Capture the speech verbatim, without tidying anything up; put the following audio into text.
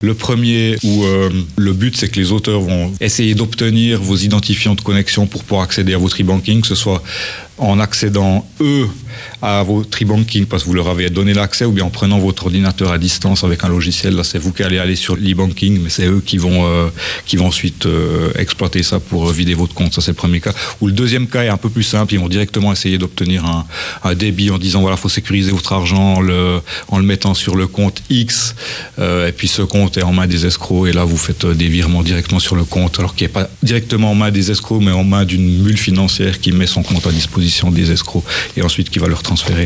Le premier, où euh, le but, c'est que les auteurs vont essayer d'obtenir vos identifiants de connexion pour pouvoir accéder à votre e-banking, que ce soit en accédant, eux, à votre e-banking parce que vous leur avez donné l'accès, ou bien en prenant votre ordinateur à distance avec un logiciel. Là, c'est vous qui allez aller sur l'e-banking, mais c'est eux qui vont, euh, qui vont ensuite euh, exploiter ça pour euh, vider votre compte. Ça, c'est le premier cas. Ou le deuxième cas est un peu plus simple. Ils vont directement essayer d'obtenir un, un débit en disant, voilà, il faut sécuriser votre argent en le, en le mettant sur le compte X. Euh, et puis, ce compte est en main des escrocs. Et là, vous faites des virements directement sur le compte, alors qu'il n'est pas directement en main des escrocs, mais en main d'une mule financière qui met son compte à disposition des escrocs et ensuite qui va leur transférer.